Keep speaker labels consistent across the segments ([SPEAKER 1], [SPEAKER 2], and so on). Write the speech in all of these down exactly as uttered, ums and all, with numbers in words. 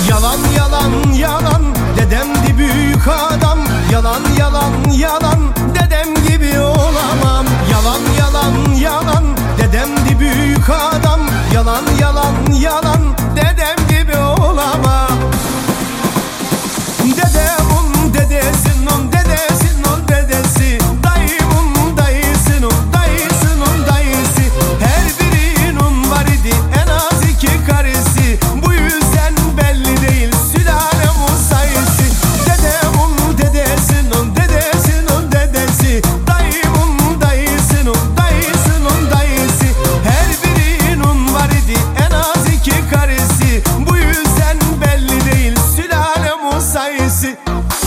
[SPEAKER 1] Yalan yalan yalan, dedemdi büyük adam. Yalan yalan yalan, dedem gibi olamam. Yalan yalan yalan, dedemdi büyük adam. Yalan yalan yalan, dedem gibi olamam. Dedemun dedesinin dedesinin dedesi, dayımın dayısının dayısının dayısı. Her birinin var idi en az iki karısı. Bu yüzden belli değil sülalemin sayısı. Dedemun dedesinin dedesinin dedesi, dayımın dayısının dayısının dayısı. Her birinin var idi en az iki karısı. Bu yüzden belli değil sülalemin sayısı.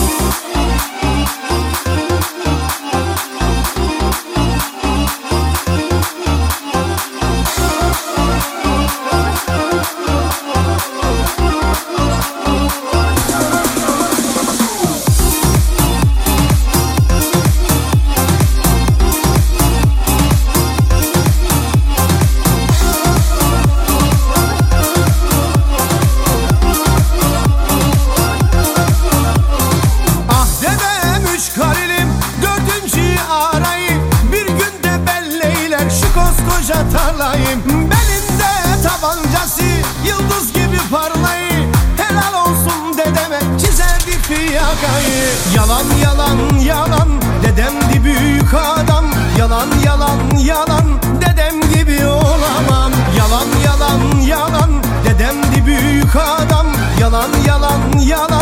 [SPEAKER 1] Tarlayım belinde tabancası, yıldız gibi parlayı. Helal olsun dedeme çizerdi fiyakayı. Yalan yalan yalan, dedemdi büyük adam. Yalan yalan yalan, dedem gibi olamam. Yalan yalan yalan, dedemdi büyük adam. Yalan yalan yalan,